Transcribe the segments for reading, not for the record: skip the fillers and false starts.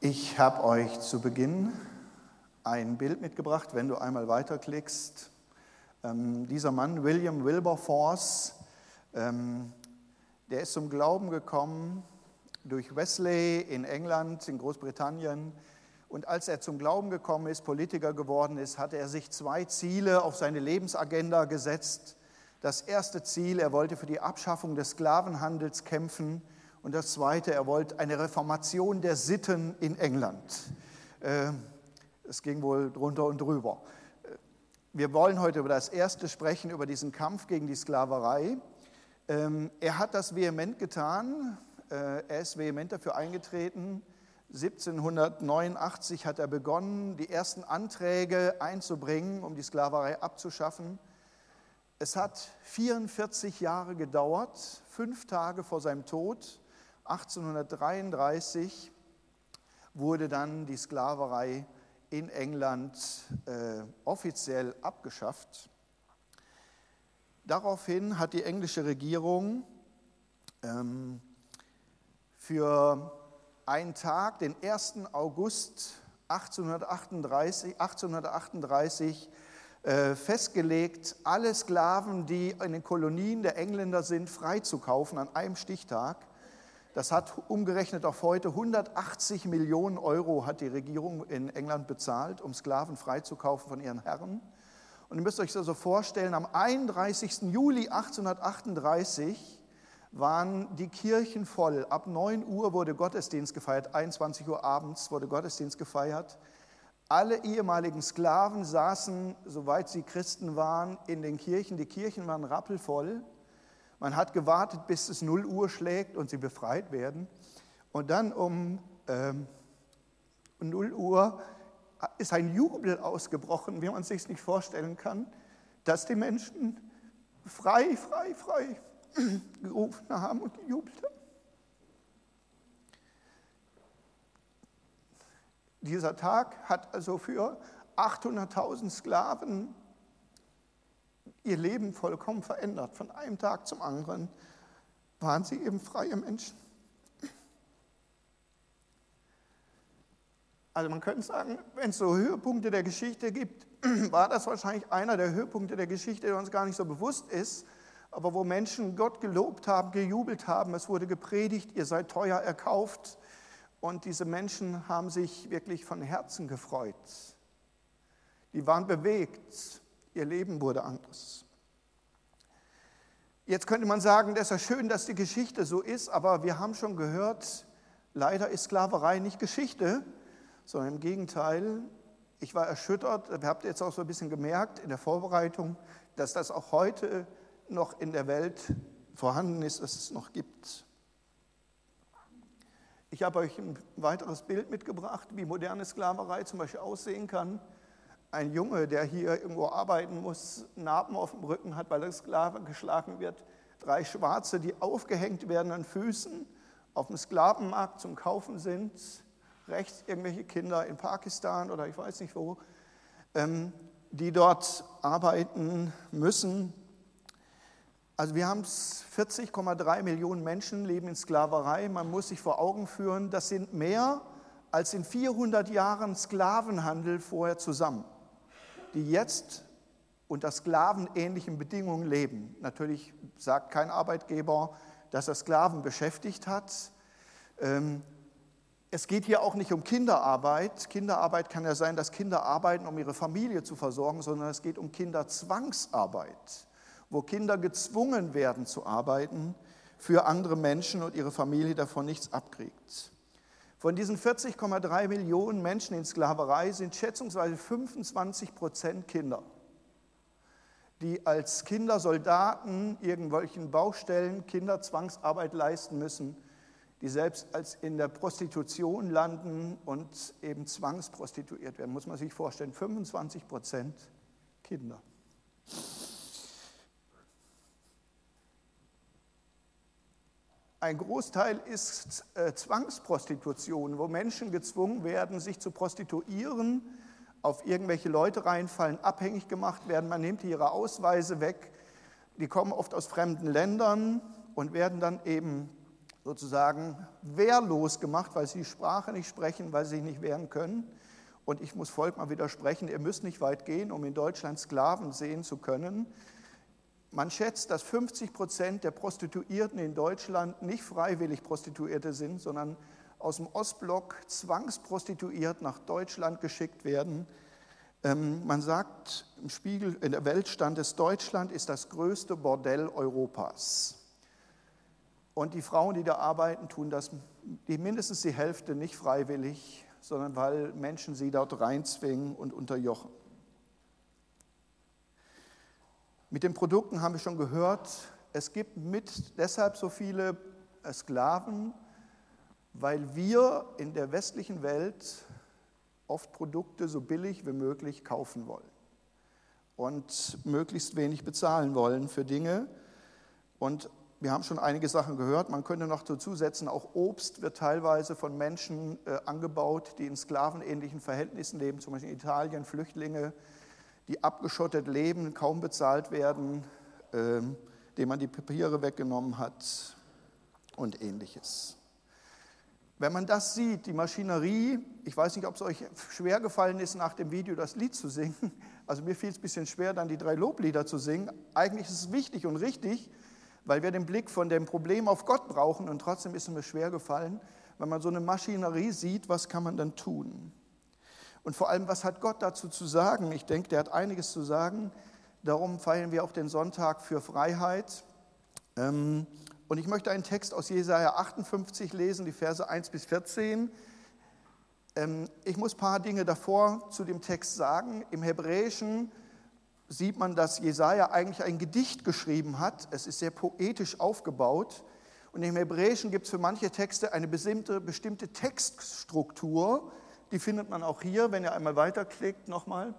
Ich habe euch zu Beginn ein Bild mitgebracht, wenn du einmal weiterklickst. Dieser Mann, William Wilberforce, der ist zum Glauben gekommen durch Wesley in England, in Großbritannien. Und als er zum Glauben gekommen ist, Politiker geworden ist, hatte er sich 2 Ziele auf seine Lebensagenda gesetzt. Das erste Ziel, er wollte für die Abschaffung des Sklavenhandels kämpfen. Und das zweite, er wollte eine Reformation der Sitten in England. Es ging wohl drunter und drüber. Wir wollen heute über das erste sprechen, über diesen Kampf gegen die Sklaverei. Er hat das vehement getan, er ist vehement dafür eingetreten. 1789 hat er begonnen, die ersten Anträge einzubringen, um die Sklaverei abzuschaffen. Es hat 44 Jahre gedauert, 5 Tage vor seinem Tod. 1833 wurde dann die Sklaverei in England offiziell abgeschafft. Daraufhin hat die englische Regierung für einen Tag, den 1. August 1838 festgelegt, alle Sklaven, die in den Kolonien der Engländer sind, freizukaufen an einem Stichtag. Das hat umgerechnet auf heute 180 Millionen Euro hat die Regierung in England bezahlt, um Sklaven freizukaufen von ihren Herren. Und ihr müsst euch das so vorstellen, am 31. Juli 1838 waren die Kirchen voll. Ab 9 Uhr wurde Gottesdienst gefeiert, 21 Uhr abends wurde Gottesdienst gefeiert. Alle ehemaligen Sklaven saßen, soweit sie Christen waren, in den Kirchen. Die Kirchen waren rappelvoll. Man hat gewartet, bis es 0 Uhr schlägt und sie befreit werden. Und dann um 0 Uhr ist ein Jubel ausgebrochen, wie man es sich nicht vorstellen kann, dass die Menschen frei gerufen haben und gejubelt haben. Dieser Tag hat also für 800.000 Sklaven ihr Leben vollkommen verändert. Von einem Tag zum anderen waren sie eben freie Menschen. Also man könnte sagen, wenn es so Höhepunkte der Geschichte gibt, war das wahrscheinlich einer der Höhepunkte der Geschichte, der uns gar nicht so bewusst ist, aber wo Menschen Gott gelobt haben, gejubelt haben, es wurde gepredigt, ihr seid teuer erkauft und diese Menschen haben sich wirklich von Herzen gefreut. Die waren bewegt. Ihr Leben wurde anders. Jetzt könnte man sagen, das ist ja schön, dass die Geschichte so ist, aber wir haben schon gehört, leider ist Sklaverei nicht Geschichte, sondern im Gegenteil, ich war erschüttert, ihr habt jetzt auch so ein bisschen gemerkt in der Vorbereitung, dass das auch heute noch in der Welt vorhanden ist, dass es noch gibt. Ich habe euch ein weiteres Bild mitgebracht, wie moderne Sklaverei zum Beispiel aussehen kann. Ein Junge, der hier irgendwo arbeiten muss, Narben auf dem Rücken hat, weil er Sklave geschlagen wird. 3 Schwarze, die aufgehängt werden an Füßen, auf dem Sklavenmarkt zum Kaufen sind. Rechts irgendwelche Kinder in Pakistan oder ich weiß nicht wo, die dort arbeiten müssen. Also wir haben 40,3 Millionen Menschen leben in Sklaverei. Man muss sich vor Augen führen, das sind mehr als in 400 Jahren Sklavenhandel vorher zusammen, die jetzt unter sklavenähnlichen Bedingungen leben. Natürlich sagt kein Arbeitgeber, dass er Sklaven beschäftigt hat. Es geht hier auch nicht um Kinderarbeit. Kinderarbeit kann ja sein, dass Kinder arbeiten, um ihre Familie zu versorgen, sondern es geht um Kinderzwangsarbeit, wo Kinder gezwungen werden zu arbeiten für andere Menschen und ihre Familie davon nichts abkriegt. Von diesen 40,3 Millionen Menschen in Sklaverei sind schätzungsweise 25% Kinder, die als Kindersoldaten irgendwelchen Baustellen Kinderzwangsarbeit leisten müssen, die selbst als in der Prostitution landen und eben zwangsprostituiert werden. Muss man sich vorstellen, 25% Kinder. Ein Großteil ist Zwangsprostitution, wo Menschen gezwungen werden, sich zu prostituieren, auf irgendwelche Leute reinfallen, abhängig gemacht werden. Man nimmt ihre Ausweise weg. Die kommen oft aus fremden Ländern und werden dann eben sozusagen wehrlos gemacht, weil sie die Sprache nicht sprechen, weil sie sich nicht wehren können. Und ich muss Volk mal widersprechen, ihr müsst nicht weit gehen, um in Deutschland Sklaven sehen zu können. Man schätzt, dass 50% der Prostituierten in Deutschland nicht freiwillig Prostituierte sind, sondern aus dem Ostblock zwangsprostituiert nach Deutschland geschickt werden. Man sagt im Spiegel, in der Welt stand es, Deutschland ist das größte Bordell Europas. Und die Frauen, die da arbeiten, tun das mindestens die Hälfte nicht freiwillig, sondern weil Menschen sie dort reinzwingen und unterjochen. Mit den Produkten haben wir schon gehört, es gibt deshalb so viele Sklaven, weil wir in der westlichen Welt oft Produkte so billig wie möglich kaufen wollen und möglichst wenig bezahlen wollen für Dinge. Und wir haben schon einige Sachen gehört, man könnte noch dazu setzen, auch Obst wird teilweise von Menschen angebaut, die in sklavenähnlichen Verhältnissen leben, zum Beispiel in Italien, Flüchtlinge, die abgeschottet leben, kaum bezahlt werden, denen man die Papiere weggenommen hat und Ähnliches. Wenn man das sieht, die Maschinerie, ich weiß nicht, ob es euch schwer gefallen ist, nach dem Video das Lied zu singen, also mir fiel es ein bisschen schwer, dann die 3 Loblieder zu singen. Eigentlich ist es wichtig und richtig, weil wir den Blick von dem Problem auf Gott brauchen und trotzdem ist es mir schwer gefallen, wenn man so eine Maschinerie sieht, was kann man dann tun? Und vor allem, was hat Gott dazu zu sagen? Ich denke, der hat einiges zu sagen. Darum feiern wir auch den Sonntag für Freiheit. Und ich möchte einen Text aus Jesaja 58 lesen, die Verse 1 bis 14. Ich muss ein paar Dinge davor zu dem Text sagen. Im Hebräischen sieht man, dass Jesaja eigentlich ein Gedicht geschrieben hat. Es ist sehr poetisch aufgebaut. Und im Hebräischen gibt es für manche Texte eine bestimmte Textstruktur. Die findet man auch hier, wenn ihr einmal weiterklickt, nochmal.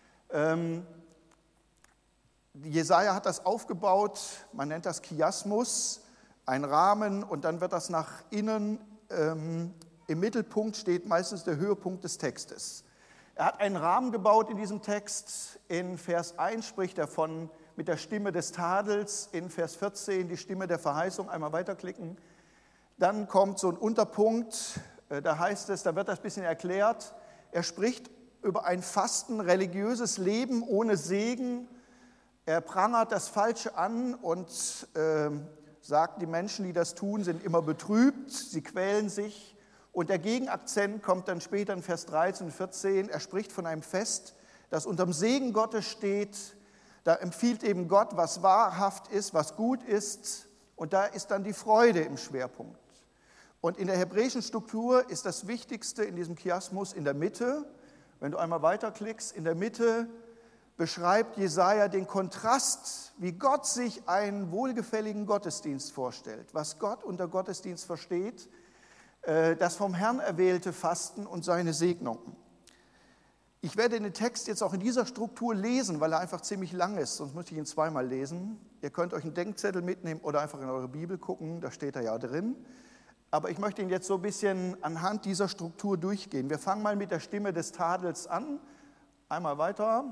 Jesaja hat das aufgebaut, man nennt das Chiasmus, ein Rahmen, und dann wird das nach innen, im Mittelpunkt steht meistens der Höhepunkt des Textes. Er hat einen Rahmen gebaut in diesem Text. In Vers 1 spricht er mit der Stimme des Tadels, in Vers 14 die Stimme der Verheißung, einmal weiterklicken. Dann kommt so ein Unterpunkt, da heißt es, da wird das ein bisschen erklärt, er spricht über ein Fasten, religiöses Leben ohne Segen. Er prangert das Falsche an und sagt, die Menschen, die das tun, sind immer betrübt, sie quälen sich. Und der Gegenakzent kommt dann später in Vers 13 und 14. Er spricht von einem Fest, das unterm Segen Gottes steht. Da empfiehlt eben Gott, was wahrhaft ist, was gut ist. Und da ist dann die Freude im Schwerpunkt. Und in der hebräischen Struktur ist das Wichtigste in diesem Chiasmus in der Mitte. Wenn du einmal weiterklickst, in der Mitte beschreibt Jesaja den Kontrast, wie Gott sich einen wohlgefälligen Gottesdienst vorstellt, was Gott unter Gottesdienst versteht, das vom Herrn erwählte Fasten und seine Segnungen. Ich werde den Text jetzt auch in dieser Struktur lesen, weil er einfach ziemlich lang ist, sonst müsste ich ihn zweimal lesen. Ihr könnt euch einen Denkzettel mitnehmen oder einfach in eure Bibel gucken, da steht er ja drin. Aber ich möchte ihn jetzt so ein bisschen anhand dieser Struktur durchgehen. Wir fangen mal mit der Stimme des Tadels an. Einmal weiter.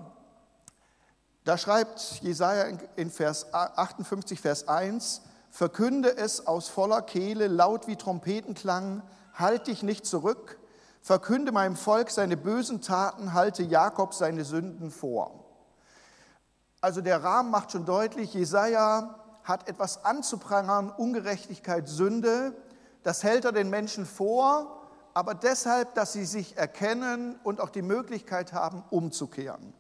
Da schreibt Jesaja in Vers 58, Vers 1, verkünde es aus voller Kehle, laut wie Trompetenklang, halt dich nicht zurück, verkünde meinem Volk seine bösen Taten, halte Jakob seine Sünden vor. Also der Rahmen macht schon deutlich, Jesaja hat etwas anzuprangern, Ungerechtigkeit, Sünde. Das hält er den Menschen vor, aber deshalb, dass sie sich erkennen und auch die Möglichkeit haben, umzukehren.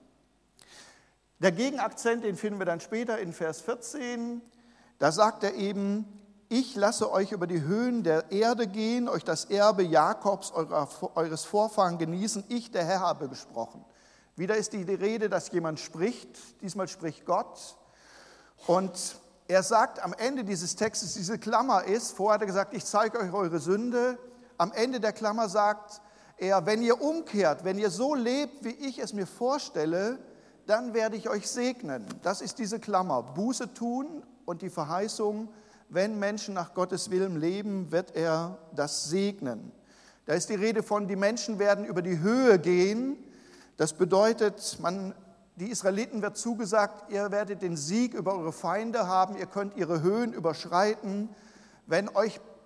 Der Gegenakzent, den finden wir dann später in Vers 14, da sagt er eben, ich lasse euch über die Höhen der Erde gehen, euch das Erbe Jakobs, eures Vorfahren genießen, ich, der Herr, habe gesprochen. Wieder ist die Rede, dass jemand spricht, diesmal spricht Gott. Und er sagt am Ende dieses Textes, diese Klammer ist, vorher hat er gesagt, ich zeige euch eure Sünde. Am Ende der Klammer sagt er, wenn ihr umkehrt, wenn ihr so lebt, wie ich es mir vorstelle, dann werde ich euch segnen. Das ist diese Klammer, Buße tun und die Verheißung, wenn Menschen nach Gottes Willen leben, wird er das segnen. Da ist die Rede von, die Menschen werden über die Höhe gehen. Das bedeutet, die Israeliten wird zugesagt, ihr werdet den Sieg über eure Feinde haben, ihr könnt ihre Höhen überschreiten. Wenn euch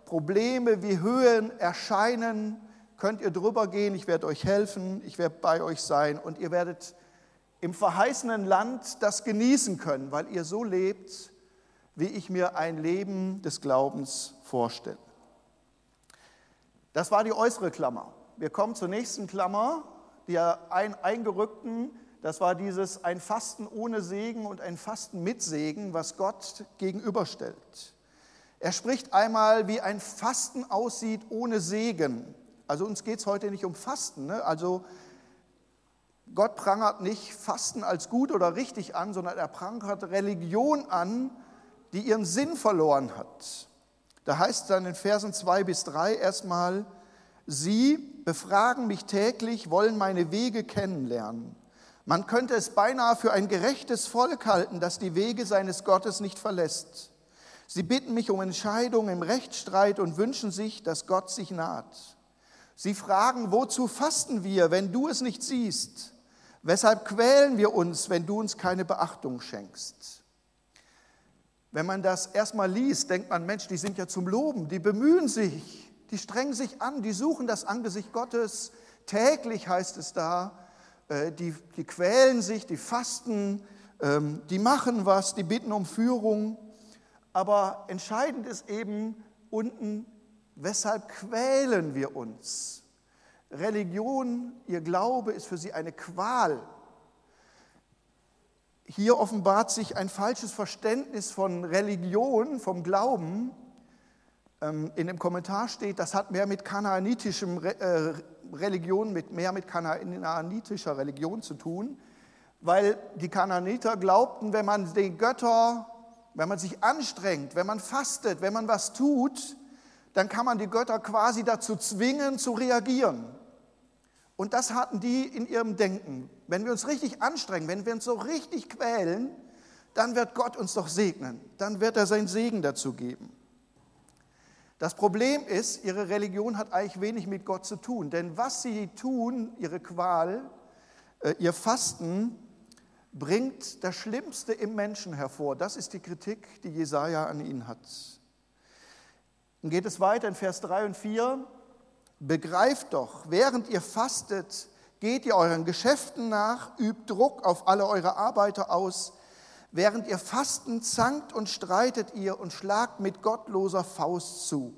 Probleme wie Höhen erscheinen, könnt ihr drüber gehen, ich werde euch helfen, ich werde bei euch sein und ihr werdet im verheißenen Land das genießen können, weil ihr so lebt, wie ich mir ein Leben des Glaubens vorstelle. Das war die äußere Klammer. Wir kommen zur nächsten Klammer, der eingerückten. Das war dieses ein Fasten ohne Segen und ein Fasten mit Segen, was Gott gegenüberstellt. Er spricht einmal, wie ein Fasten aussieht ohne Segen. Also uns geht es heute nicht um Fasten. Ne? Also Gott prangert nicht Fasten als gut oder richtig an, sondern er prangert Religion an, die ihren Sinn verloren hat. Da heißt es dann in Versen 2-3 erstmal, sie befragen mich täglich, wollen meine Wege kennenlernen. Man könnte es beinahe für ein gerechtes Volk halten, das die Wege seines Gottes nicht verlässt. Sie bitten mich um Entscheidung im Rechtsstreit und wünschen sich, dass Gott sich naht. Sie fragen, wozu fasten wir, wenn du es nicht siehst? Weshalb quälen wir uns, wenn du uns keine Beachtung schenkst? Wenn man das erstmal liest, denkt man, Mensch, die sind ja zum Loben, die bemühen sich, die strengen sich an, die suchen das Angesicht Gottes. Täglich heißt es da, die quälen sich, die fasten, die machen was, die bitten um Führung. Aber entscheidend ist eben unten, weshalb quälen wir uns? Religion, ihr Glaube ist für sie eine Qual. Hier offenbart sich ein falsches Verständnis von Religion, vom Glauben. In dem Kommentar steht, das hat mehr mit kanaanitischem Religion, mehr mit kanaanitischer Religion zu tun, weil die Kanaaniter glaubten, wenn man den Götter, wenn man sich anstrengt, wenn man fastet, wenn man was tut, dann kann man die Götter quasi dazu zwingen, zu reagieren. Und das hatten die in ihrem Denken. Wenn wir uns richtig anstrengen, wenn wir uns so richtig quälen, dann wird Gott uns doch segnen. Dann wird er seinen Segen dazu geben. Das Problem ist, ihre Religion hat eigentlich wenig mit Gott zu tun. Denn was sie tun, ihre Qual, ihr Fasten, bringt das Schlimmste im Menschen hervor. Das ist die Kritik, die Jesaja an ihnen hat. Dann geht es weiter in Vers 3 und 4. Begreift doch, während ihr fastet, geht ihr euren Geschäften nach, übt Druck auf alle eure Arbeiter aus. Während ihr fasten, zankt und streitet ihr und schlagt mit gottloser Faust zu.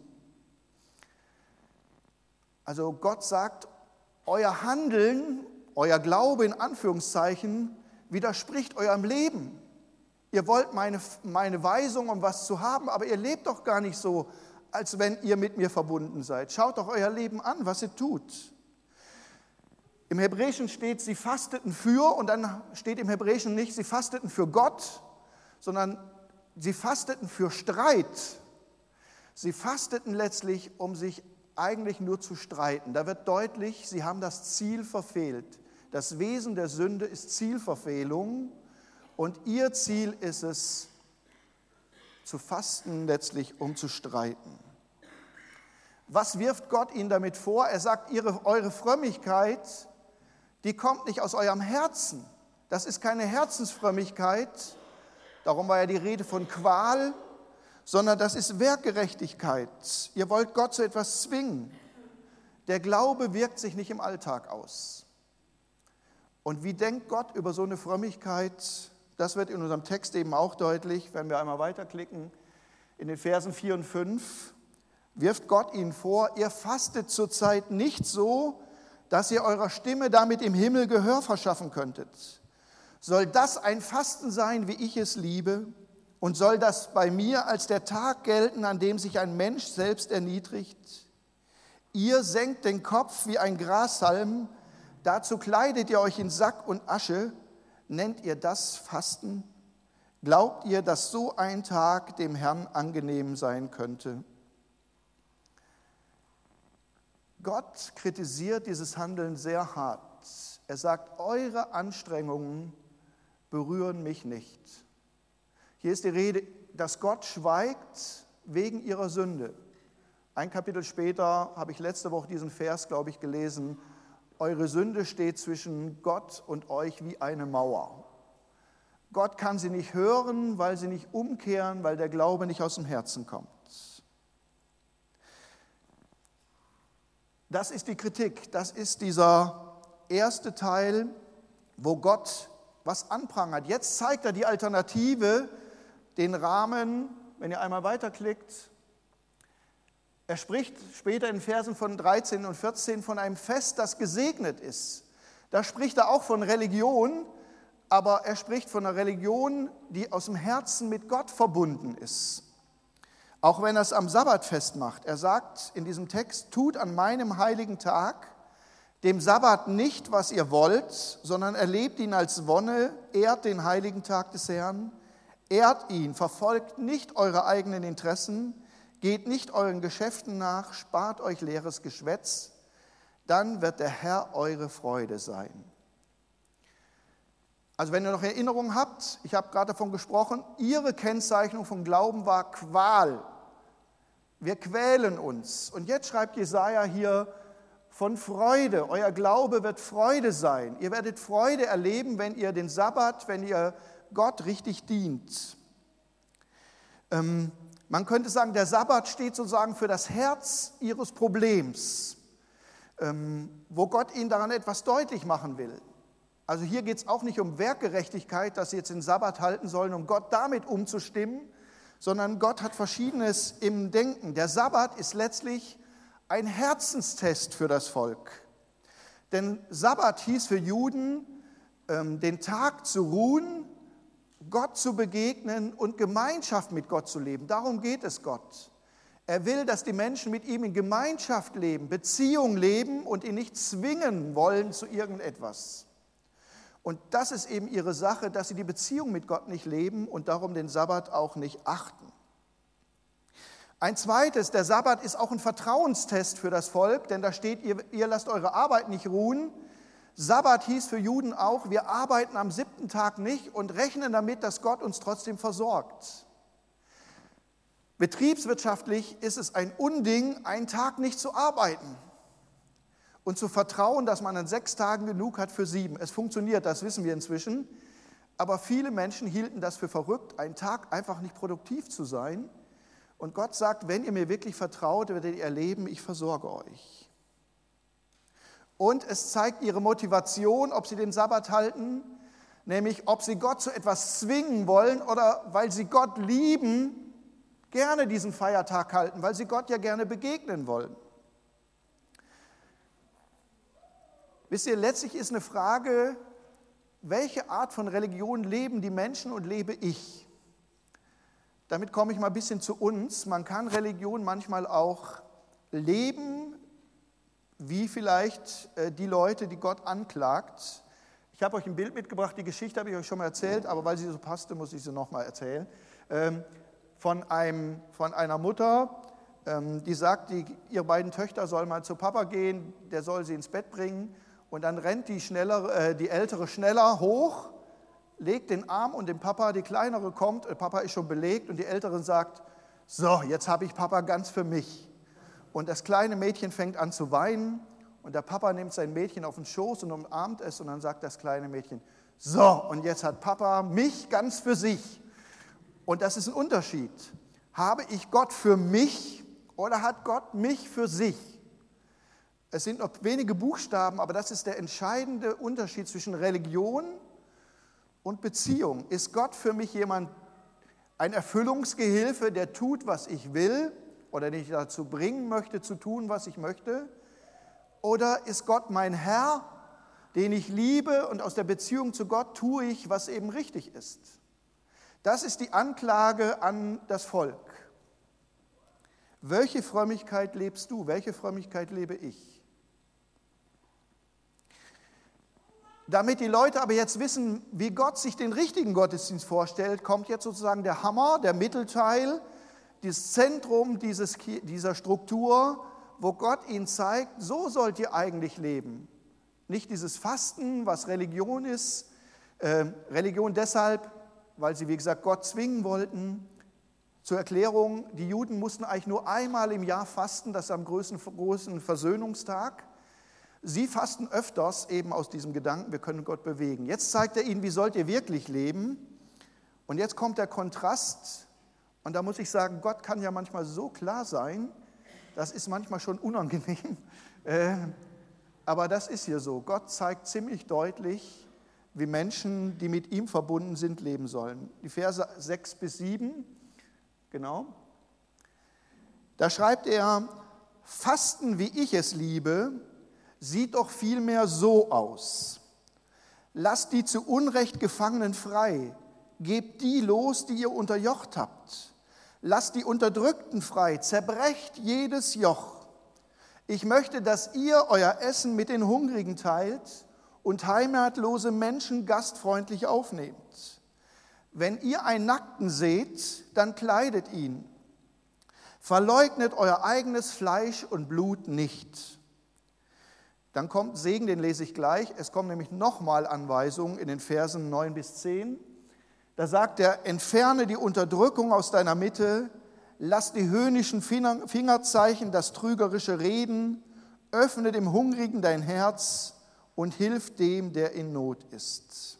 Also Gott sagt, euer Handeln, euer Glaube in Anführungszeichen, widerspricht eurem Leben. Ihr wollt meine Weisung, um was zu haben, aber ihr lebt doch gar nicht so, als wenn ihr mit mir verbunden seid. Schaut doch euer Leben an, was ihr tut. Im Hebräischen steht, sie fasteten für, und dann steht im Hebräischen nicht, sie fasteten für Gott, sondern sie fasteten für Streit. Sie fasteten letztlich, um sich eigentlich nur zu streiten. Da wird deutlich, sie haben das Ziel verfehlt. Das Wesen der Sünde ist Zielverfehlung und ihr Ziel ist es, zu fasten letztlich, um zu streiten. Was wirft Gott ihnen damit vor? Er sagt, eure Frömmigkeit, die kommt nicht aus eurem Herzen. Das ist keine Herzensfrömmigkeit, darum war ja die Rede von Qual, sondern das ist Werkgerechtigkeit. Ihr wollt Gott zu etwas zwingen. Der Glaube wirkt sich nicht im Alltag aus. Und wie denkt Gott über so eine Frömmigkeit? Das wird in unserem Text eben auch deutlich, wenn wir einmal weiterklicken. In den Versen 4 und 5 wirft Gott ihnen vor, ihr fastet zurzeit nicht so, dass ihr eurer Stimme damit im Himmel Gehör verschaffen könntet. Soll das ein Fasten sein, wie ich es liebe? Und soll das bei mir als der Tag gelten, an dem sich ein Mensch selbst erniedrigt? Ihr senkt den Kopf wie ein Grashalm, dazu kleidet ihr euch in Sack und Asche. Nennt ihr das Fasten? Glaubt ihr, dass so ein Tag dem Herrn angenehm sein könnte? Gott kritisiert dieses Handeln sehr hart. Er sagt, eure Anstrengungen berühren mich nicht. Hier ist die Rede, dass Gott schweigt wegen ihrer Sünde. Ein Kapitel später habe ich letzte Woche diesen Vers, glaube ich, gelesen. Eure Sünde steht zwischen Gott und euch wie eine Mauer. Gott kann sie nicht hören, weil sie nicht umkehren, weil der Glaube nicht aus dem Herzen kommt. Das ist die Kritik, das ist dieser erste Teil, wo Gott was anprangert. Jetzt zeigt er die Alternative, den Rahmen, wenn ihr einmal weiterklickt. Er spricht später in Versen von 13 und 14 von einem Fest, das gesegnet ist. Da spricht er auch von Religion, aber er spricht von einer Religion, die aus dem Herzen mit Gott verbunden ist. Auch wenn er es am Sabbat festmacht. Er sagt in diesem Text, tut an meinem heiligen Tag, dem Sabbat nicht, was ihr wollt, sondern erlebt ihn als Wonne, ehrt den heiligen Tag des Herrn, ehrt ihn, verfolgt nicht eure eigenen Interessen, geht nicht euren Geschäften nach, spart euch leeres Geschwätz, dann wird der Herr eure Freude sein. Also wenn ihr noch Erinnerungen habt, ich habe gerade davon gesprochen, ihre Kennzeichnung von Glauben war Qual. Wir quälen uns. Und jetzt schreibt Jesaja hier von Freude. Euer Glaube wird Freude sein. Ihr werdet Freude erleben, wenn ihr den Sabbat, wenn ihr Gott richtig dient. Man könnte sagen, der Sabbat steht sozusagen für das Herz ihres Problems, wo Gott ihnen daran etwas deutlich machen will. Also hier geht es auch nicht um Werkgerechtigkeit, dass sie jetzt den Sabbat halten sollen, um Gott damit umzustimmen, sondern Gott hat Verschiedenes im Denken. Der Sabbat ist letztlich ein Herzenstest für das Volk. Denn Sabbat hieß für Juden, den Tag zu ruhen, Gott zu begegnen und Gemeinschaft mit Gott zu leben. Darum geht es Gott. Er will, dass die Menschen mit ihm in Gemeinschaft leben, Beziehung leben und ihn nicht zwingen wollen zu irgendetwas. Und das ist eben ihre Sache, dass sie die Beziehung mit Gott nicht leben und darum den Sabbat auch nicht achten. Ein zweites, der Sabbat ist auch ein Vertrauenstest für das Volk, denn da steht, ihr lasst eure Arbeit nicht ruhen. Sabbat hieß für Juden auch, wir arbeiten am 7. Tag nicht und rechnen damit, dass Gott uns trotzdem versorgt. Betriebswirtschaftlich ist es ein Unding, einen Tag nicht zu arbeiten und zu vertrauen, dass man an 6 Tagen genug hat für 7. Es funktioniert, das wissen wir inzwischen, aber viele Menschen hielten das für verrückt, einen Tag einfach nicht produktiv zu sein. Und Gott sagt, wenn ihr mir wirklich vertraut, werdet ihr erleben, ich versorge euch. Und es zeigt ihre Motivation, ob sie den Sabbat halten, nämlich ob sie Gott zu etwas zwingen wollen oder weil sie Gott lieben, gerne diesen Feiertag halten, weil sie Gott ja gerne begegnen wollen. Wisst ihr, letztlich ist eine Frage, welche Art von Religion leben die Menschen und lebe ich? Damit komme ich mal ein bisschen zu uns. Man kann Religion manchmal auch leben, wie vielleicht die Leute, die Gott anklagt. Ich habe euch ein Bild mitgebracht, die Geschichte habe ich euch schon mal erzählt, aber weil sie so passte, muss ich sie nochmal erzählen. Von einer Mutter, die sagt, ihre beiden Töchter sollen mal zu Papa gehen, der soll sie ins Bett bringen. Und dann rennt die Ältere schneller hoch, legt den Arm um den Papa, die Kleinere kommt, Papa ist schon belegt und die Ältere sagt, so, jetzt habe ich Papa ganz für mich. Und das kleine Mädchen fängt an zu weinen und der Papa nimmt sein Mädchen auf den Schoß und umarmt es und dann sagt das kleine Mädchen, so, und jetzt hat Papa mich ganz für sich. Und das ist ein Unterschied. Habe ich Gott für mich oder hat Gott mich für sich? Es sind noch wenige Buchstaben, aber das ist der entscheidende Unterschied zwischen Religion und Beziehung. Ist Gott für mich jemand, ein Erfüllungsgehilfe, der tut, was ich will oder den ich dazu bringen möchte, zu tun, was ich möchte? Oder ist Gott mein Herr, den ich liebe und aus der Beziehung zu Gott tue ich, was eben richtig ist? Das ist die Anklage an das Volk. Welche Frömmigkeit lebst du? Welche Frömmigkeit lebe ich? Damit die Leute aber jetzt wissen, wie Gott sich den richtigen Gottesdienst vorstellt, kommt jetzt sozusagen der Hammer, der Mittelteil, das Zentrum dieser Struktur, wo Gott ihnen zeigt, so sollt ihr eigentlich leben. Nicht dieses Fasten, was Religion ist. Religion deshalb, weil sie, wie gesagt, Gott zwingen wollten. Zur Erklärung, die Juden mussten eigentlich nur einmal im Jahr fasten, das ist am großen Versöhnungstag. Sie fasten öfters eben aus diesem Gedanken, wir können Gott bewegen. Jetzt zeigt er ihnen, wie sollt ihr wirklich leben? Und jetzt kommt der Kontrast. Und da muss ich sagen, Gott kann ja manchmal so klar sein, das ist manchmal schon unangenehm, aber das ist hier so. Gott zeigt ziemlich deutlich, wie Menschen, die mit ihm verbunden sind, leben sollen. Die Verse 6 bis 7, genau. Da schreibt er, Fasten, wie ich es liebe, sieht doch vielmehr so aus. Lasst die zu Unrecht Gefangenen frei, gebt die los, die ihr unterjocht habt. Lasst die Unterdrückten frei, zerbrecht jedes Joch. Ich möchte, dass ihr euer Essen mit den Hungrigen teilt und heimatlose Menschen gastfreundlich aufnehmt. Wenn ihr einen Nackten seht, dann kleidet ihn. Verleugnet euer eigenes Fleisch und Blut nicht. Dann kommt Segen, den lese ich gleich. Es kommen nämlich nochmal Anweisungen in den Versen 9 bis 10. Da sagt er, entferne die Unterdrückung aus deiner Mitte, lass die höhnischen Fingerzeichen, das trügerische Reden, öffne dem Hungrigen dein Herz und hilf dem, der in Not ist.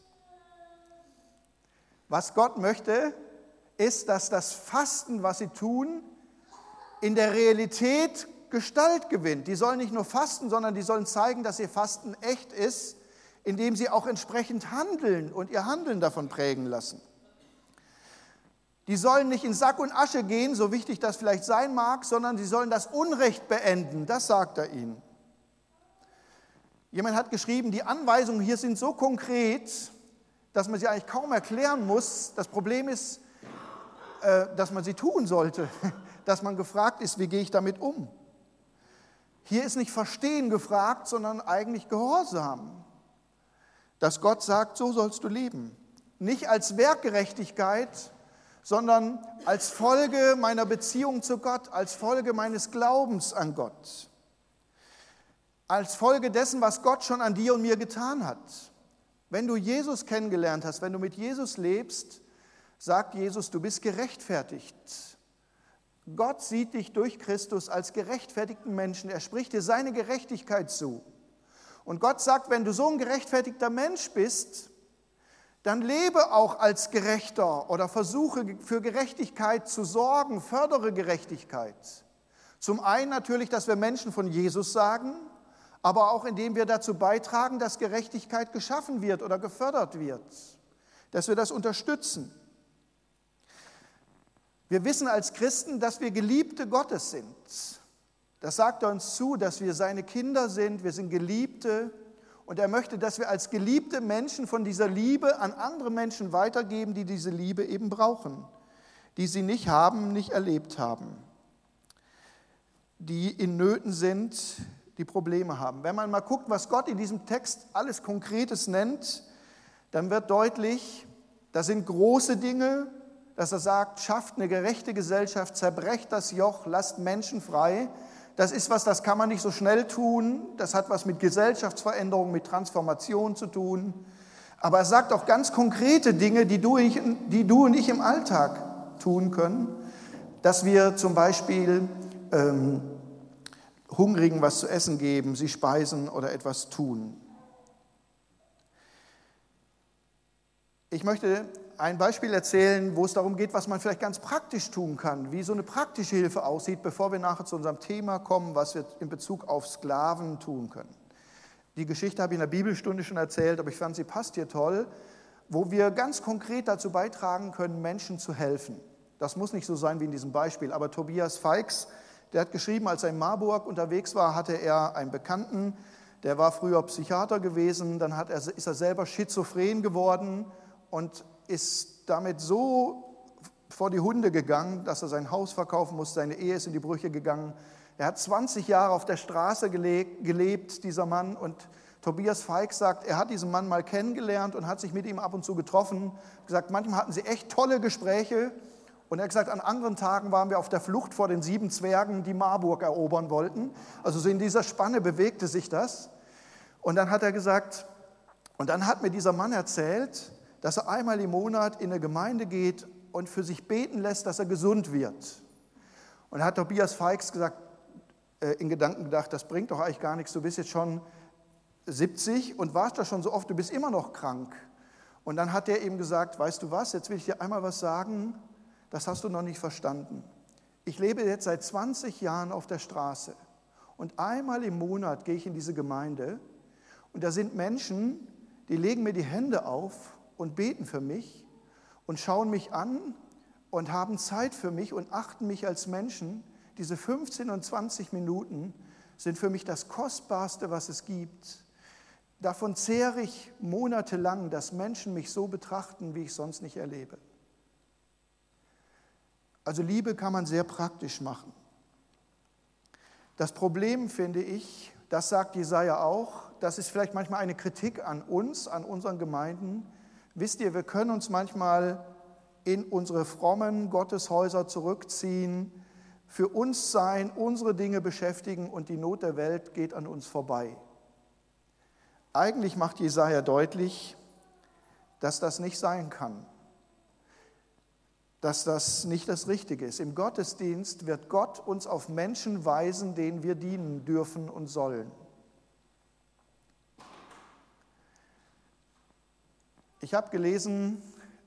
Was Gott möchte, ist, dass das Fasten, was sie tun, in der Realität Gestalt gewinnt. Die sollen nicht nur fasten, sondern die sollen zeigen, dass ihr Fasten echt ist, indem sie auch entsprechend handeln und ihr Handeln davon prägen lassen. Die sollen nicht in Sack und Asche gehen, so wichtig das vielleicht sein mag, sondern sie sollen das Unrecht beenden, das sagt er ihnen. Jemand hat geschrieben, die Anweisungen hier sind so konkret, dass man sie eigentlich kaum erklären muss. Das Problem ist, dass man sie tun sollte, dass man gefragt ist, wie gehe ich damit um? Hier ist nicht Verstehen gefragt, sondern eigentlich Gehorsam. Dass Gott sagt, so sollst du leben. Nicht als Werkgerechtigkeit, sondern als Folge meiner Beziehung zu Gott, als Folge meines Glaubens an Gott. Als Folge dessen, was Gott schon an dir und mir getan hat. Wenn du Jesus kennengelernt hast, wenn du mit Jesus lebst, sagt Jesus, du bist gerechtfertigt. Gott sieht dich durch Christus als gerechtfertigten Menschen. Er spricht dir seine Gerechtigkeit zu. Und Gott sagt, wenn du so ein gerechtfertigter Mensch bist, dann lebe auch als Gerechter oder versuche für Gerechtigkeit zu sorgen, fördere Gerechtigkeit. Zum einen natürlich, dass wir Menschen von Jesus sagen, aber auch indem wir dazu beitragen, dass Gerechtigkeit geschaffen wird oder gefördert wird, dass wir das unterstützen. Wir wissen als Christen, dass wir Geliebte Gottes sind. Das sagt er uns zu, dass wir seine Kinder sind, wir sind Geliebte. Und er möchte, dass wir als geliebte Menschen von dieser Liebe an andere Menschen weitergeben, die diese Liebe eben brauchen, die sie nicht haben, nicht erlebt haben, die in Nöten sind, die Probleme haben. Wenn man mal guckt, was Gott in diesem Text alles Konkretes nennt, dann wird deutlich, das sind große Dinge, dass er sagt, schafft eine gerechte Gesellschaft, zerbrecht das Joch, lasst Menschen frei. Das ist was, das kann man nicht so schnell tun. Das hat was mit Gesellschaftsveränderung, mit Transformation zu tun. Aber er sagt auch ganz konkrete Dinge, die du und ich im Alltag tun können. Dass wir zum Beispiel Hungrigen was zu essen geben, sie speisen oder etwas tun. Ich möchte ein Beispiel erzählen, wo es darum geht, was man vielleicht ganz praktisch tun kann, wie so eine praktische Hilfe aussieht, bevor wir nachher zu unserem Thema kommen, was wir in Bezug auf Sklaven tun können. Die Geschichte habe ich in der Bibelstunde schon erzählt, aber ich fand, sie passt hier toll, wo wir ganz konkret dazu beitragen können, Menschen zu helfen. Das muss nicht so sein wie in diesem Beispiel, aber Tobias Feix, der hat geschrieben, als er in Marburg unterwegs war, hatte er einen Bekannten, der war früher Psychiater gewesen, dann ist er selber schizophren geworden und ist damit so vor die Hunde gegangen, dass er sein Haus verkaufen musste, seine Ehe ist in die Brüche gegangen. Er hat 20 Jahre auf der Straße gelebt, dieser Mann. Und Tobias Feix sagt, er hat diesen Mann mal kennengelernt und hat sich mit ihm ab und zu getroffen. Er hat gesagt, manchmal hatten sie echt tolle Gespräche. Und er hat gesagt, an anderen Tagen waren wir auf der Flucht vor den 7 Zwergen, die Marburg erobern wollten. Also so in dieser Spanne bewegte sich das. Und dann hat er gesagt, und dann hat mir dieser Mann erzählt, dass er einmal im Monat in eine Gemeinde geht und für sich beten lässt, dass er gesund wird. Und da hat Tobias Feix gesagt, in Gedanken gedacht, das bringt doch eigentlich gar nichts, du bist jetzt schon 70 und warst da schon so oft, du bist immer noch krank. Und dann hat er ihm gesagt, weißt du was, jetzt will ich dir einmal was sagen, das hast du noch nicht verstanden. Ich lebe jetzt seit 20 Jahren auf der Straße und einmal im Monat gehe ich in diese Gemeinde und da sind Menschen, die legen mir die Hände auf und beten für mich und schauen mich an und haben Zeit für mich und achten mich als Menschen. Diese 15 und 20 Minuten sind für mich das Kostbarste, was es gibt. Davon zehre ich monatelang, dass Menschen mich so betrachten, wie ich sonst nicht erlebe. Also Liebe kann man sehr praktisch machen. Das Problem, finde ich, das sagt Jesaja auch, das ist vielleicht manchmal eine Kritik an uns, an unseren Gemeinden. Wisst ihr, wir können uns manchmal in unsere frommen Gotteshäuser zurückziehen, für uns sein, unsere Dinge beschäftigen und die Not der Welt geht an uns vorbei. Eigentlich macht Jesaja deutlich, dass das nicht sein kann, dass das nicht das Richtige ist. Im Gottesdienst wird Gott uns auf Menschen weisen, denen wir dienen dürfen und sollen. Ich habe gelesen,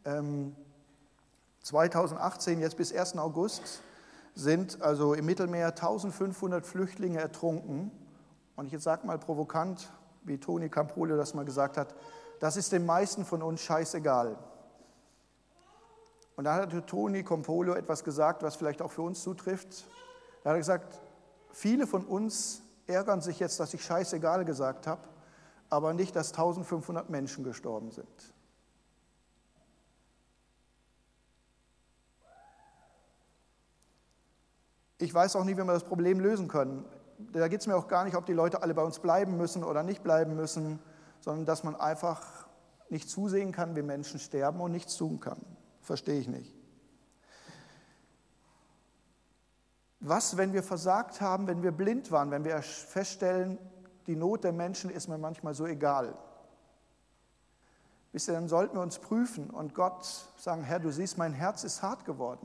2018, jetzt bis 1. August, sind also im Mittelmeer 1500 Flüchtlinge ertrunken. Und ich jetzt sage mal provokant, wie Toni Campolo das mal gesagt hat, das ist den meisten von uns scheißegal. Und da hat Toni Campolo etwas gesagt, was vielleicht auch für uns zutrifft. Da hat er gesagt, viele von uns ärgern sich jetzt, dass ich scheißegal gesagt habe, aber nicht, dass 1500 Menschen gestorben sind. Ich weiß auch nicht, wie wir das Problem lösen können. Da geht es mir auch gar nicht, ob die Leute alle bei uns bleiben müssen oder nicht bleiben müssen, sondern dass man einfach nicht zusehen kann, wie Menschen sterben und nichts tun kann. Verstehe ich nicht. Was, wenn wir versagt haben, wenn wir blind waren, wenn wir feststellen, die Not der Menschen ist mir manchmal so egal? Wisst ihr, dann sollten wir uns prüfen und Gott sagen, Herr, du siehst, mein Herz ist hart geworden.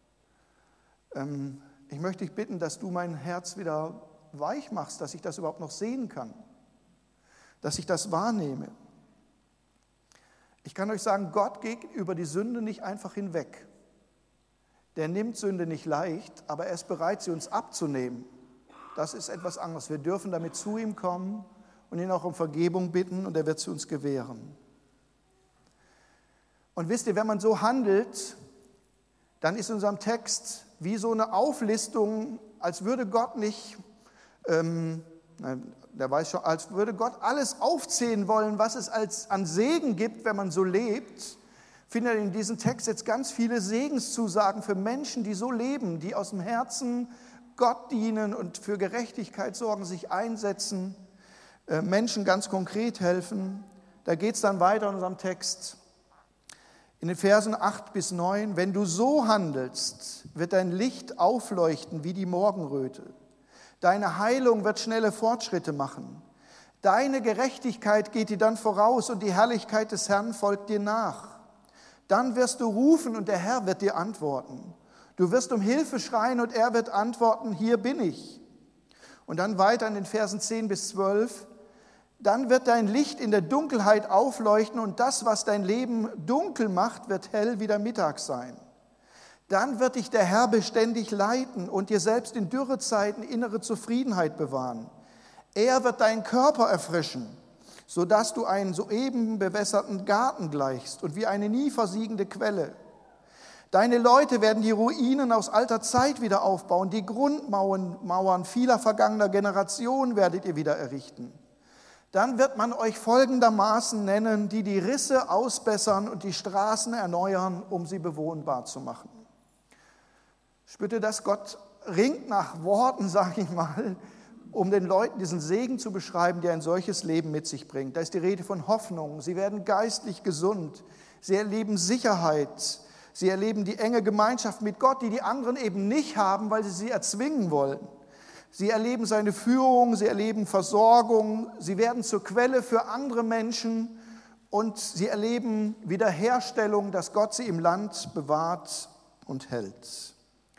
Ich möchte dich bitten, dass du mein Herz wieder weich machst, dass ich das überhaupt noch sehen kann, dass ich das wahrnehme. Ich kann euch sagen, Gott geht über die Sünde nicht einfach hinweg. Der nimmt Sünde nicht leicht, aber er ist bereit, sie uns abzunehmen. Das ist etwas anderes. Wir dürfen damit zu ihm kommen und ihn auch um Vergebung bitten und er wird sie uns gewähren. Und wisst ihr, wenn man so handelt, dann ist in unserem Text wie so eine Auflistung, als würde Gott nicht, als würde Gott alles aufzählen wollen, was es an Segen gibt, wenn man so lebt. Findet in diesem Text jetzt ganz viele Segenszusagen für Menschen, die so leben, die aus dem Herzen Gott dienen und für Gerechtigkeit sorgen, sich einsetzen, Menschen ganz konkret helfen. Da geht es dann weiter in unserem Text. In den Versen 8 bis 9, wenn du so handelst, wird dein Licht aufleuchten wie die Morgenröte. Deine Heilung wird schnelle Fortschritte machen. Deine Gerechtigkeit geht dir dann voraus und die Herrlichkeit des Herrn folgt dir nach. Dann wirst du rufen und der Herr wird dir antworten. Du wirst um Hilfe schreien und er wird antworten, hier bin ich. Und dann weiter in den Versen 10 bis 12, dann wird dein Licht in der Dunkelheit aufleuchten und das, was dein Leben dunkel macht, wird hell wie der Mittag sein. Dann wird dich der Herr beständig leiten und dir selbst in Dürrezeiten innere Zufriedenheit bewahren. Er wird deinen Körper erfrischen, sodass du einen soeben bewässerten Garten gleichst und wie eine nie versiegende Quelle. Deine Leute werden die Ruinen aus alter Zeit wieder aufbauen, die Grundmauern vieler vergangener Generationen werdet ihr wieder errichten. Dann wird man euch folgendermaßen nennen, die die Risse ausbessern und die Straßen erneuern, um sie bewohnbar zu machen. Spürt ihr das? Gott ringt nach Worten, sage ich mal, um den Leuten diesen Segen zu beschreiben, der ein solches Leben mit sich bringt. Da ist die Rede von Hoffnung. Sie werden geistlich gesund. Sie erleben Sicherheit. Sie erleben die enge Gemeinschaft mit Gott, die die anderen eben nicht haben, weil sie erzwingen wollen. Sie erleben seine Führung, sie erleben Versorgung. Sie werden zur Quelle für andere Menschen und sie erleben Wiederherstellung, dass Gott sie im Land bewahrt und hält.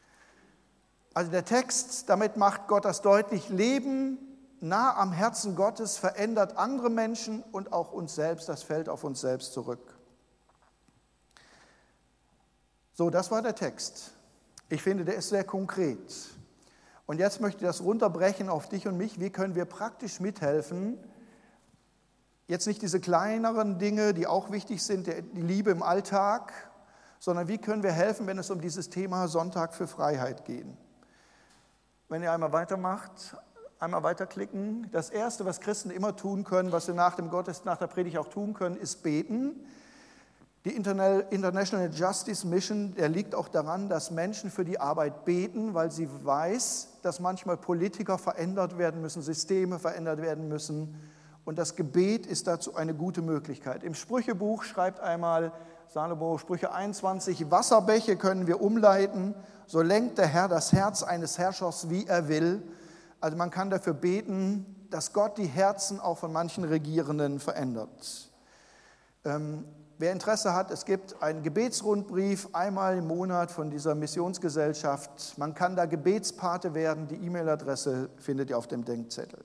Also der Text, damit macht Gott das deutlich, Leben nah am Herzen Gottes verändert andere Menschen und auch uns selbst, das fällt auf uns selbst zurück. So, das war der Text. Ich finde, der ist sehr konkret. Und jetzt möchte ich das runterbrechen auf dich und mich. Wie können wir praktisch mithelfen? Jetzt nicht diese kleineren Dinge, die auch wichtig sind, die Liebe im Alltag, sondern wie können wir helfen, wenn es um dieses Thema Sonntag für Freiheit geht? Wenn ihr einmal weitermacht, einmal weiterklicken. Das Erste, was Christen immer tun können, was wir nach dem Gottesdienst, nach der Predigt auch tun können, ist beten. Die International Justice Mission, der liegt auch daran, dass Menschen für die Arbeit beten, weil sie weiß, dass manchmal Politiker verändert werden müssen, Systeme verändert werden müssen. Und das Gebet ist dazu eine gute Möglichkeit. Im Sprüchebuch schreibt einmal Salomo, Sprüche 21, Wasserbäche können wir umleiten, so lenkt der Herr das Herz eines Herrschers, wie er will. Also man kann dafür beten, dass Gott die Herzen auch von manchen Regierenden verändert. Wer Interesse hat, es gibt einen Gebetsrundbrief einmal im Monat von dieser Missionsgesellschaft. Man kann da Gebetspate werden. Die E-Mail-Adresse findet ihr auf dem Denkzettel.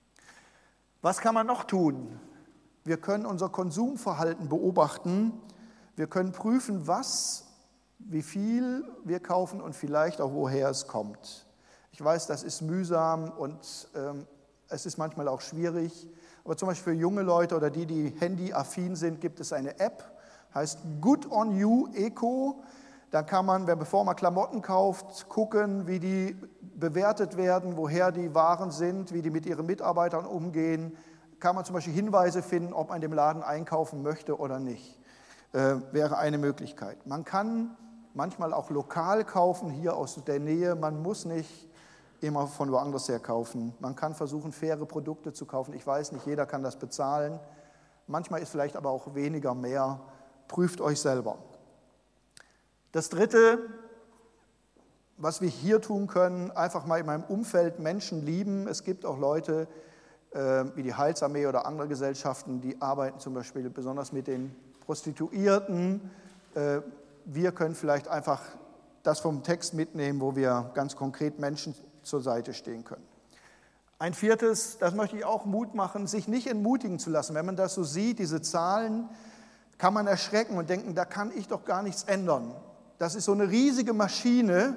Was kann man noch tun? Wir können unser Konsumverhalten beobachten. Wir können prüfen, wie viel wir kaufen und vielleicht auch woher es kommt. Ich weiß, das ist mühsam und es ist manchmal auch schwierig. Aber zum Beispiel für junge Leute oder die handyaffin sind, gibt es eine App, heißt Good on You Eco. Da kann man, bevor man Klamotten kauft, gucken, wie die bewertet werden, woher die Waren sind, wie die mit ihren Mitarbeitern umgehen. Kann man zum Beispiel Hinweise finden, ob man in dem Laden einkaufen möchte oder nicht. Wäre eine Möglichkeit. Man kann manchmal auch lokal kaufen, hier aus der Nähe. Man muss nicht immer von woanders her kaufen. Man kann versuchen, faire Produkte zu kaufen. Ich weiß nicht, jeder kann das bezahlen. Manchmal ist vielleicht aber auch weniger mehr. Prüft euch selber. Das Dritte, was wir hier tun können, einfach mal in meinem Umfeld Menschen lieben. Es gibt auch Leute wie die Heilsarmee oder andere Gesellschaften, die arbeiten zum Beispiel besonders mit den Prostituierten. Wir können vielleicht einfach das vom Text mitnehmen, wo wir ganz konkret Menschen zur Seite stehen können. Ein viertes, das möchte ich auch Mut machen, sich nicht entmutigen zu lassen. Wenn man das so sieht, diese Zahlen, kann man erschrecken und denken, da kann ich doch gar nichts ändern. Das ist so eine riesige Maschine,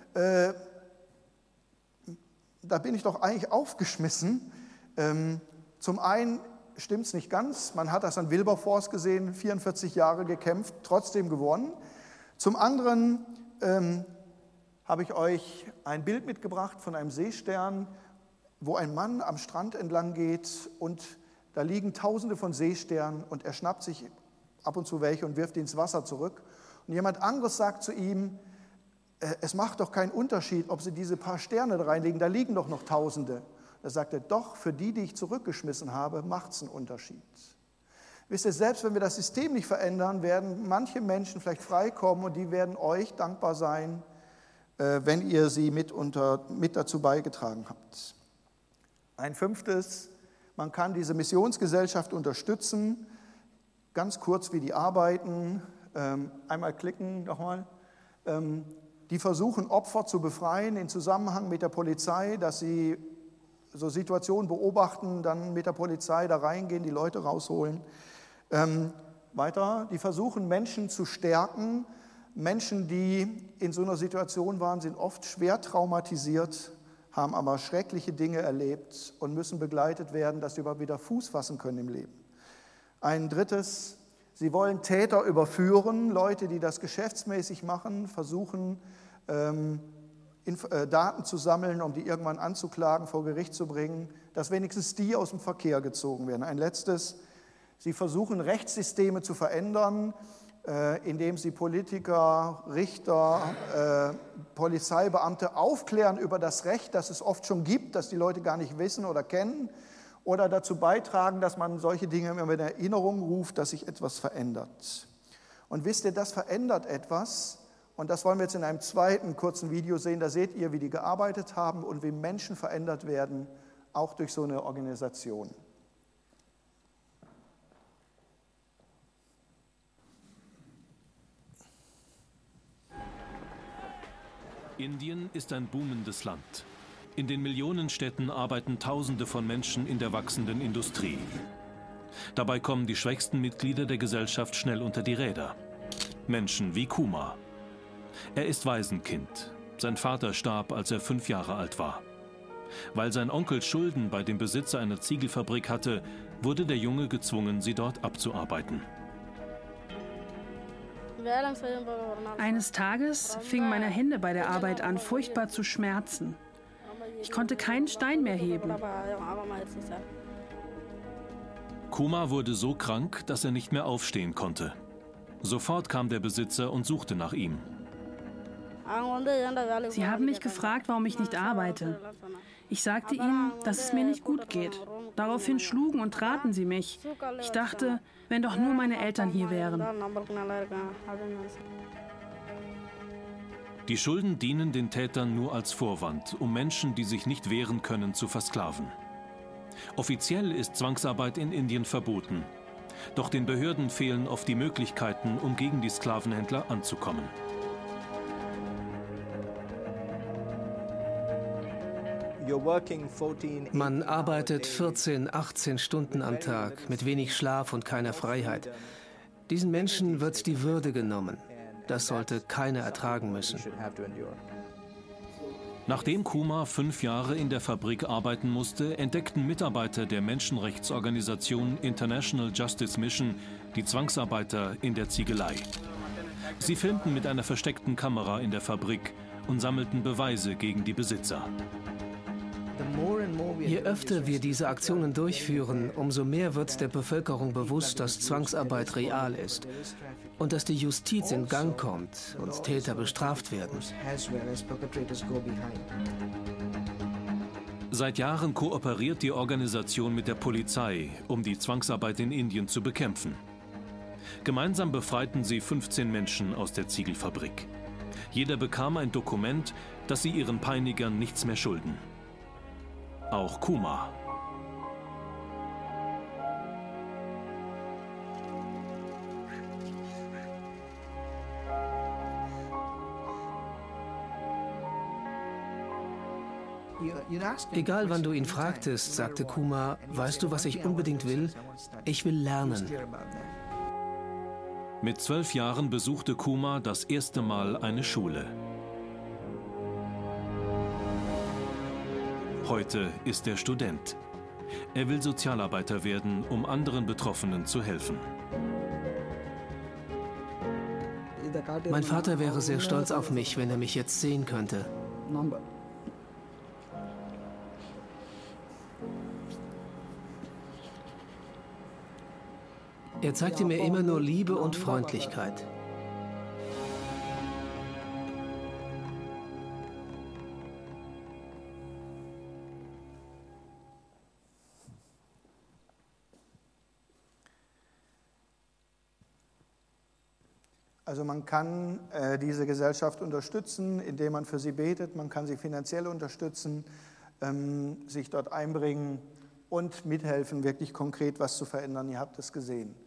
da bin ich doch eigentlich aufgeschmissen. Zum einen stimmt es nicht ganz, man hat das an Wilberforce gesehen, 44 Jahre gekämpft, trotzdem gewonnen. Zum anderen habe ich euch ein Bild mitgebracht von einem Seestern, wo ein Mann am Strand entlang geht und da liegen Tausende von Seesternen und er schnappt sich ab und zu welche und wirft die ins Wasser zurück. Und jemand anderes sagt zu ihm, es macht doch keinen Unterschied, ob sie diese paar Sterne da reinlegen, da liegen doch noch Tausende. Da sagt er, doch, für die ich zurückgeschmissen habe, macht es einen Unterschied. Wisst ihr, selbst wenn wir das System nicht verändern, werden manche Menschen vielleicht freikommen und die werden euch dankbar sein, wenn ihr sie mit dazu beigetragen habt. Ein fünftes, man kann diese Missionsgesellschaft unterstützen, ganz kurz, wie die arbeiten, einmal klicken nochmal. Die versuchen, Opfer zu befreien in Zusammenhang mit der Polizei, dass sie so Situationen beobachten, dann mit der Polizei da reingehen, die Leute rausholen. Weiter, die versuchen, Menschen zu stärken. Menschen, die in so einer Situation waren, sind oft schwer traumatisiert, haben aber schreckliche Dinge erlebt und müssen begleitet werden, dass sie überhaupt wieder Fuß fassen können im Leben. Ein drittes, sie wollen Täter überführen, Leute, die das geschäftsmäßig machen, versuchen, Daten zu sammeln, um die irgendwann anzuklagen, vor Gericht zu bringen, dass wenigstens die aus dem Verkehr gezogen werden. Ein letztes, sie versuchen, Rechtssysteme zu verändern, indem sie Politiker, Richter, Polizeibeamte aufklären über das Recht, das es oft schon gibt, das die Leute gar nicht wissen oder kennen, oder dazu beitragen, dass man solche Dinge immer in Erinnerung ruft, dass sich etwas verändert. Und wisst ihr, das verändert etwas, und das wollen wir jetzt in einem zweiten kurzen Video sehen, da seht ihr, wie die gearbeitet haben und wie Menschen verändert werden, auch durch so eine Organisation. Indien ist ein boomendes Land. In den Millionenstädten arbeiten Tausende von Menschen in der wachsenden Industrie. Dabei kommen die schwächsten Mitglieder der Gesellschaft schnell unter die Räder. Menschen wie Kumar. Er ist Waisenkind. Sein Vater starb, als er 5 Jahre alt war. Weil sein Onkel Schulden bei dem Besitzer einer Ziegelfabrik hatte, wurde der Junge gezwungen, sie dort abzuarbeiten. Eines Tages fingen meine Hände bei der Arbeit an, furchtbar zu schmerzen. Ich konnte keinen Stein mehr heben. Kuma wurde so krank, dass er nicht mehr aufstehen konnte. Sofort kam der Besitzer und suchte nach ihm. Sie haben mich gefragt, warum ich nicht arbeite. Ich sagte ihnen, dass es mir nicht gut geht. Daraufhin schlugen und traten sie mich. Ich dachte, wenn doch nur meine Eltern hier wären. Die Schulden dienen den Tätern nur als Vorwand, um Menschen, die sich nicht wehren können, zu versklaven. Offiziell ist Zwangsarbeit in Indien verboten. Doch den Behörden fehlen oft die Möglichkeiten, um gegen die Sklavenhändler anzukommen. Man arbeitet 14, 18 Stunden am Tag mit wenig Schlaf und keiner Freiheit. Diesen Menschen wird die Würde genommen. Das sollte keiner ertragen müssen. Nachdem Kuma 5 Jahre in der Fabrik arbeiten musste, entdeckten Mitarbeiter der Menschenrechtsorganisation International Justice Mission die Zwangsarbeiter in der Ziegelei. Sie filmten mit einer versteckten Kamera in der Fabrik und sammelten Beweise gegen die Besitzer. Je öfter wir diese Aktionen durchführen, umso mehr wird der Bevölkerung bewusst, dass Zwangsarbeit real ist und dass die Justiz in Gang kommt und Täter bestraft werden. Seit Jahren kooperiert die Organisation mit der Polizei, um die Zwangsarbeit in Indien zu bekämpfen. Gemeinsam befreiten sie 15 Menschen aus der Ziegelfabrik. Jeder bekam ein Dokument, dass sie ihren Peinigern nichts mehr schulden. Auch Kuma. Egal wann du ihn fragtest, sagte Kuma, weißt du, was ich unbedingt will? Ich will lernen. Mit 12 Jahren besuchte Kuma das erste Mal eine Schule. Heute ist er Student. Er will Sozialarbeiter werden, um anderen Betroffenen zu helfen. Mein Vater wäre sehr stolz auf mich, wenn er mich jetzt sehen könnte. Er zeigte mir immer nur Liebe und Freundlichkeit. Also man kann diese Gesellschaft unterstützen, indem man für sie betet, man kann sie finanziell unterstützen, sich dort einbringen und mithelfen, wirklich konkret was zu verändern. Ihr habt es gesehen.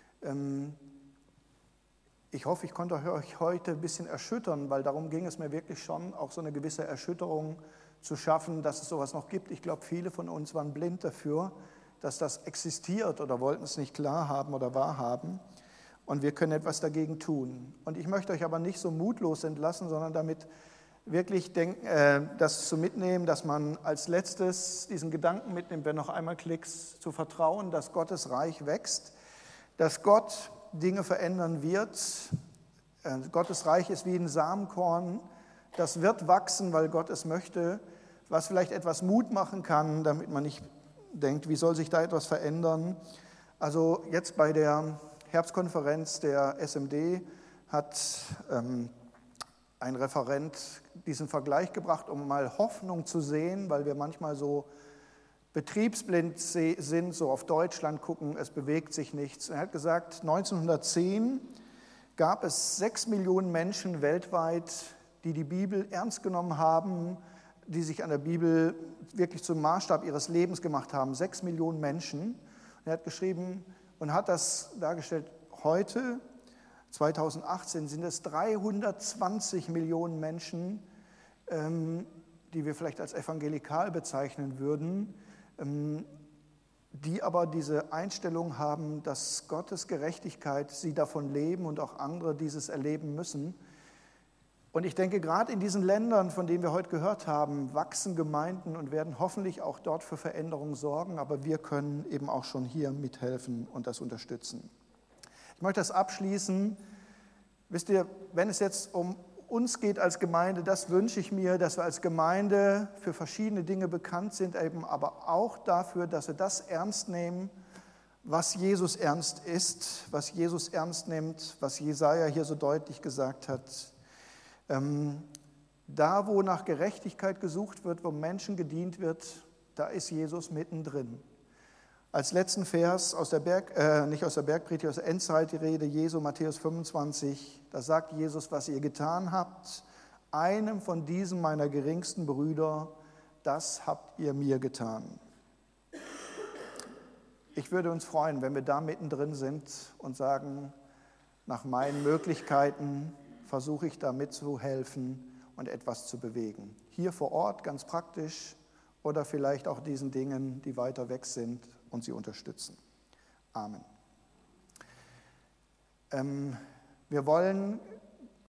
Ich hoffe, ich konnte euch heute ein bisschen erschüttern, weil darum ging es mir wirklich schon, auch so eine gewisse Erschütterung zu schaffen, dass es sowas noch gibt. Ich glaube, viele von uns waren blind dafür, dass das existiert oder wollten es nicht klar haben oder wahrhaben. Und wir können etwas dagegen tun. Und ich möchte euch aber nicht so mutlos entlassen, sondern damit wirklich das zu mitnehmen, dass man als letztes diesen Gedanken mitnimmt, wenn noch einmal klickst, zu vertrauen, dass Gottes Reich wächst, dass Gott Dinge verändern wird. Gottes Reich ist wie ein Samenkorn, das wird wachsen, weil Gott es möchte, was vielleicht etwas Mut machen kann, damit man nicht denkt, wie soll sich da etwas verändern. Also jetzt bei der Herbstkonferenz der SMD hat ein Referent diesen Vergleich gebracht, um mal Hoffnung zu sehen, weil wir manchmal so betriebsblind sind, so auf Deutschland gucken, es bewegt sich nichts. Er hat gesagt, 1910 gab es 6 Millionen Menschen weltweit, die die Bibel ernst genommen haben, die sich an der Bibel wirklich zum Maßstab ihres Lebens gemacht haben. 6 Millionen Menschen. Er hat geschrieben, und hat das dargestellt, heute, 2018, sind es 320 Millionen Menschen, die wir vielleicht als evangelikal bezeichnen würden, die aber diese Einstellung haben, dass Gottes Gerechtigkeit sie davon leben und auch andere dieses erleben müssen. Und ich denke, gerade in diesen Ländern, von denen wir heute gehört haben, wachsen Gemeinden und werden hoffentlich auch dort für Veränderungen sorgen, aber wir können eben auch schon hier mithelfen und das unterstützen. Ich möchte das abschließen. Wisst ihr, wenn es jetzt um uns geht als Gemeinde, das wünsche ich mir, dass wir als Gemeinde für verschiedene Dinge bekannt sind, eben aber auch dafür, dass wir das ernst nehmen, was Jesus ernst ist, was Jesus ernst nimmt, was Jesaja hier so deutlich gesagt hat. Da, wo nach Gerechtigkeit gesucht wird, wo Menschen gedient wird, da ist Jesus mittendrin. Als letzten Vers aus der nicht aus der Bergpredigt, aus der Endzeitrede Jesu, Matthäus 25, da sagt Jesus, was ihr getan habt, einem von diesen meiner geringsten Brüder, das habt ihr mir getan. Ich würde uns freuen, wenn wir da mittendrin sind und sagen, nach meinen Möglichkeiten versuche ich da mitzuhelfen und etwas zu bewegen. Hier vor Ort ganz praktisch oder vielleicht auch diesen Dingen, die weiter weg sind und sie unterstützen. Amen. Wir wollen